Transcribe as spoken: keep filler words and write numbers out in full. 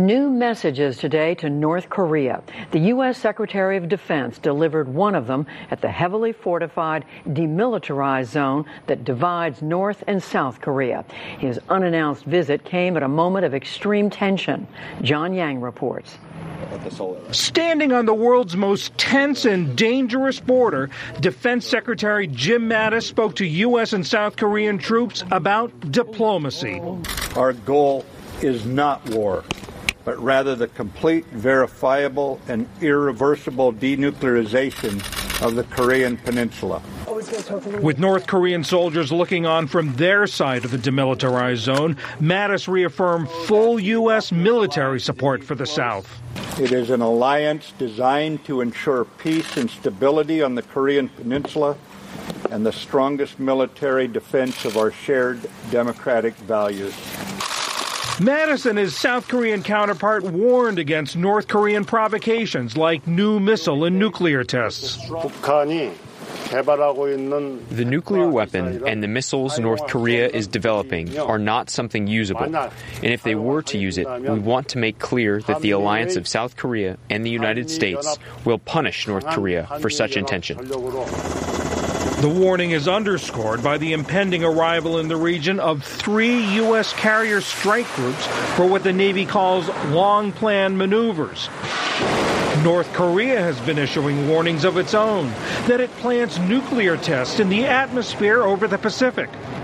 New messages today to North Korea. The U S Secretary of Defense delivered one of them at the heavily fortified, demilitarized zone that divides North and South Korea. His unannounced visit came at a moment of extreme tension. John Yang reports. Standing on the world's most tense and dangerous border, Defense Secretary Jim Mattis spoke to U S and South Korean troops about diplomacy. Our goal is not war, but rather the complete, verifiable, and irreversible denuclearization of the Korean Peninsula. With North Korean soldiers looking on from their side of the demilitarized zone, Mattis reaffirmed full U S military support for the South. It is an alliance designed to ensure peace and stability on the Korean Peninsula and the strongest military defense of our shared democratic values. Mattis and his South Korean counterpart warned against North Korean provocations like new missile and nuclear tests. The nuclear weapon and the missiles North Korea is developing are not something usable. And if they were to use it, we want to make clear that the alliance of South Korea and the United States will punish North Korea for such intention. The warning is underscored by the impending arrival in the region of three U S carrier strike groups for what the Navy calls long-planned maneuvers. North Korea has been issuing warnings of its own that it plans nuclear tests in the atmosphere over the Pacific.